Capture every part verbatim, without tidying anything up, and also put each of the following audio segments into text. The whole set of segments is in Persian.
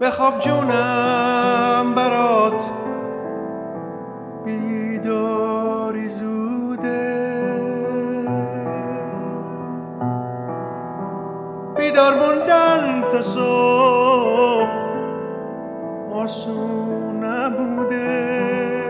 بخواب جونم برات بیداری زوده، بیدار موندن تا صبح آسون نبوده.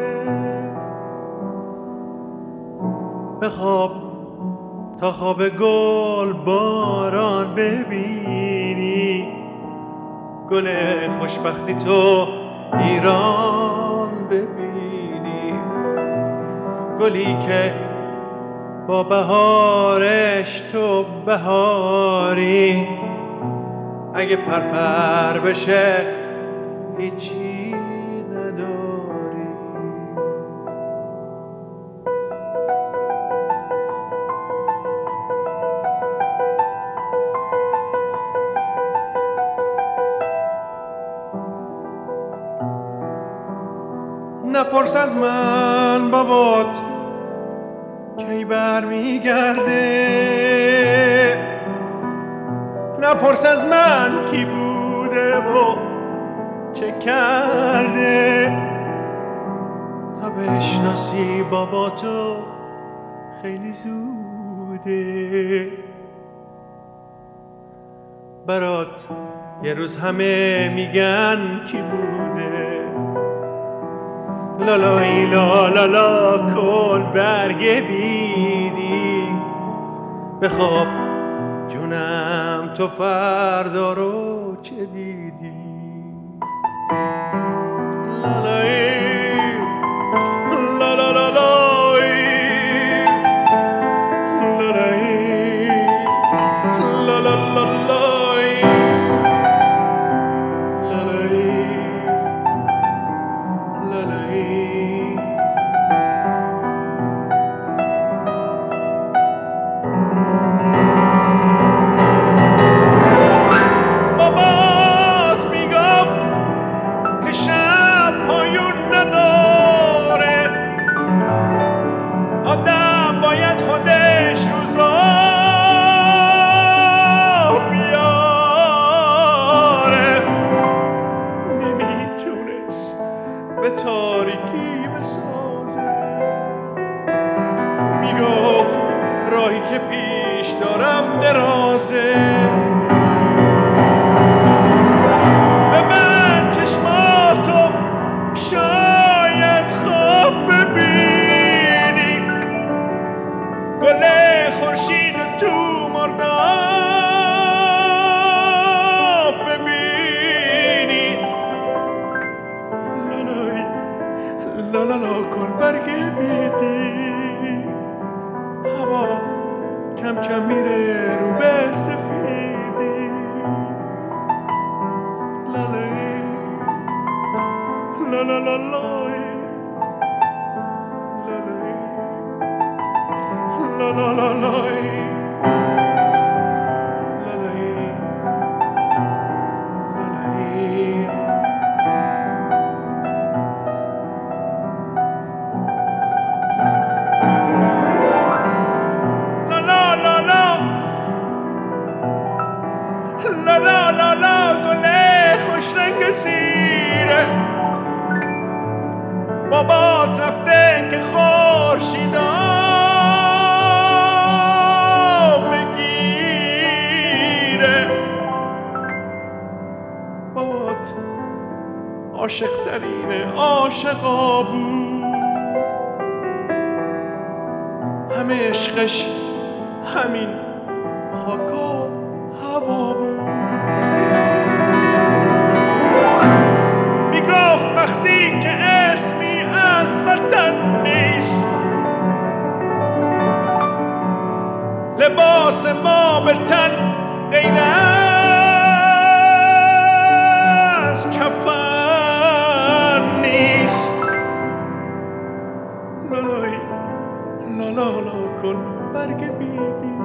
بخواب تا خواب گل باران ببینی، گل خوشبختی تو ایران ببینی، گلی که با بهارش تو بهاری، اگه پرپر بشه هیچی نداری. نپرس از من بابات کی بر میگرده، نپرس از من کی بوده و چه کرده، تا بشناسی باباتو خیلی زوده. برات یه روز همه میگن کی بوده، لالایی لا لا لا کن برگ بیدی. بخواب جونم تو فردا رو چه دیدی. لالایی لا لا لا لایی، لالایی لا لا لا لایی، لالایی لالایی. بابات میگفت که شب پایون نداره، آدم باید خودش روزا بیاره. نمیتونست به تاریکی بسازه، میگفت راهی که پیش دارم درازه. ببند چشماتو شاید خواب ببینی، گل خورشید تو مرداب ببینی. لالای لالالا کن برگ بیدی، هوا کم کم میره رو به سفیدی. لالای لالالالای، لالای لالالالای، لالای لالای. لا لا لا لا لا لا لا گل خوش رنگ زیره، بابات رفته که خورشیدا بگیره. بابات عاشق ترین عاشقا بود، همه عشقش همین خاک و هوا بود. میگفت وقتی که اسمی از وطن نیست، لباس ما به تن غیر از کفن نیست. لالای لالالا کن برگ بیدی،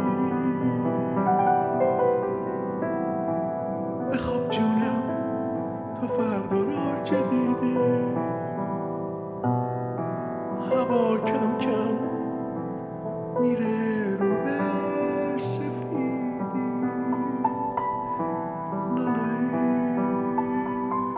بخواب جونم تو فردا را چه دیدی. هوا کم کم میره رو به سفیدی. لالایی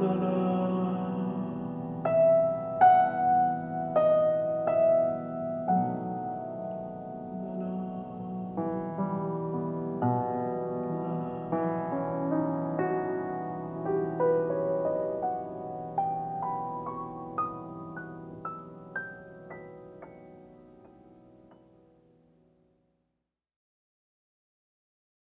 لا لا